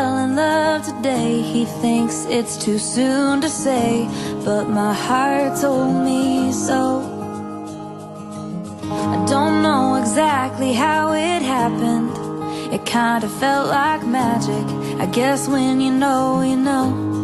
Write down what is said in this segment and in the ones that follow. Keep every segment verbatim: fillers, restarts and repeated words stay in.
fell in love today. He thinks it's too soon to say, but my heart told me so. I don't know exactly how it happened. It kinda felt like magic. I guess when you know, you know.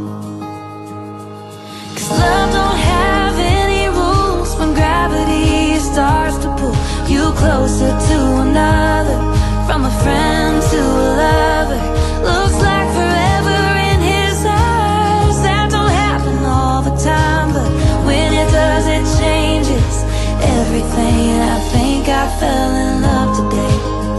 'Cause love don't have any rules. When gravity starts to pull you closer to another, from a friend to a lover, looks like forever in his eyes. That don't happen all the time, but when it does, it changes everything. And I think I fell in love today.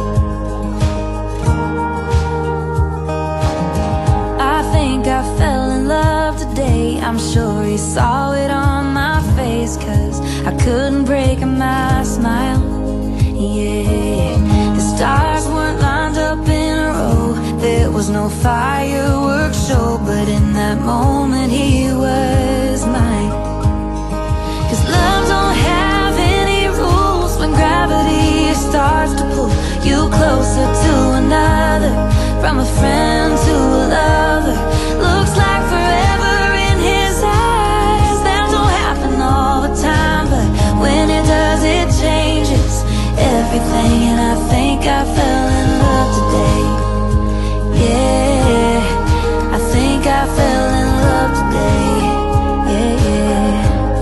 I think I fell in love today. I'm sure he saw it on my face, 'cause I couldn't break my smile. Yeah, the stars weren't lined up in a row. There was no fireworks show, but in that moment he was mine. 'Cause love don't have any rules. When gravity starts to pull you closer to another, from a friend to a lover, looks like forever in his eyes. That don't happen all the time, but when it does, it changes everything. And I think I fell in love today. Yeah, I think I fell in love today. Yeah, yeah.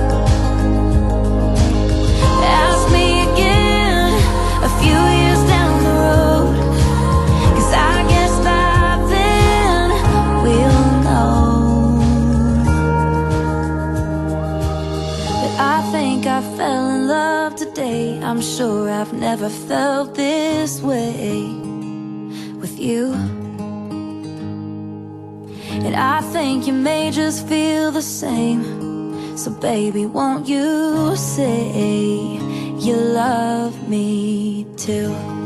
Ask me again a few years down the road, 'cause I guess by then we'll know. But I think I fell in love today. I'm sure I've never felt this way with you. And I think you may just feel the same. So baby, won't you say you love me too?